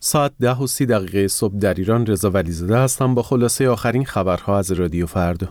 ساعت 10:30 صبح در ایران. رضا ولیزاده هستم با خلاصه آخرین خبرها از رادیو فردا.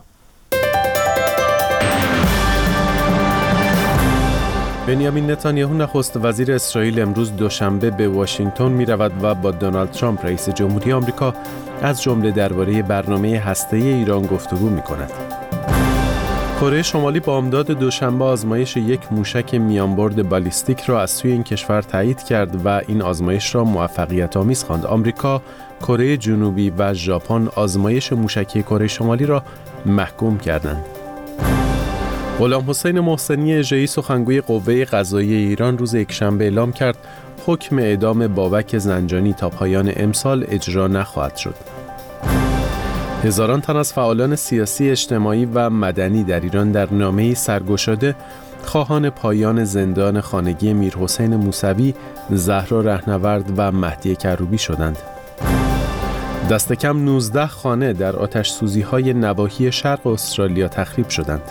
بنیامین نتانیاهو نخست وزیر اسرائیل امروز دوشنبه به واشنگتن می رود و با دونالد ترامپ رئیس جمهوری آمریکا از جمله درباره برنامه هسته‌ای ایران گفتگو می کند. کره شمالی بامداد دوشنبه آزمایش یک موشک میانبرد بالیستیک را از سوی این کشور تایید کرد و این آزمایش را موفقیت‌آمیز خواند. آمریکا، کره جنوبی و ژاپن آزمایش موشکی کره شمالی را محکوم کردند. غلام حسین محسنی اژه‌ای سخنگوی قوه قضاییه ایران روز یکشنبه اعلام کرد حکم اعدام بابک زنجانی تا پایان امسال اجرا نخواهد شد. هزاران تن از فعالان سیاسی، اجتماعی و مدنی در ایران در نامه‌ای سرگشاده خواهان پایان زندان خانگی میرحسین موسوی، زهرا رهنورد و مهدی کروبی شدند. دست کم 19 خانه در آتش‌سوزی‌های نواحی شرق استرالیا تخریب شدند.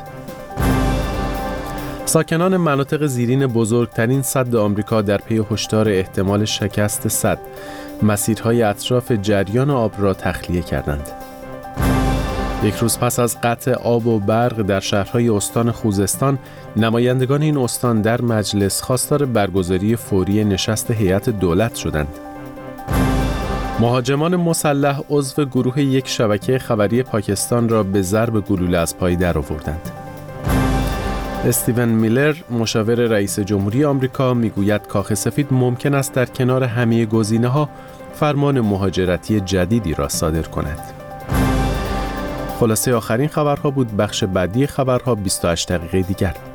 ساکنان مناطق زیرین بزرگترین سد آمریکا در پی هشدار احتمال شکست سد، مسیرهای اطراف جریان آب را تخلیه کردند. یک روز پس از قطع آب و برق در شهرهای استان خوزستان، نمایندگان این استان در مجلس خواستار برگزاری فوری نشست هیئت دولت شدند. مهاجمان مسلح عضو گروه یک شبکه خبری پاکستان را به ضرب گلوله از پای درآوردند. استیون میلر، مشاور رئیس جمهوری آمریکا، میگوید کاخ سفید ممکن است در کنار همه گزینه‌ها فرمان مهاجرتی جدیدی را صادر کند. خلاصه آخرین خبرها بود. بخش بعدی خبرها 28 دقیقه دیگر.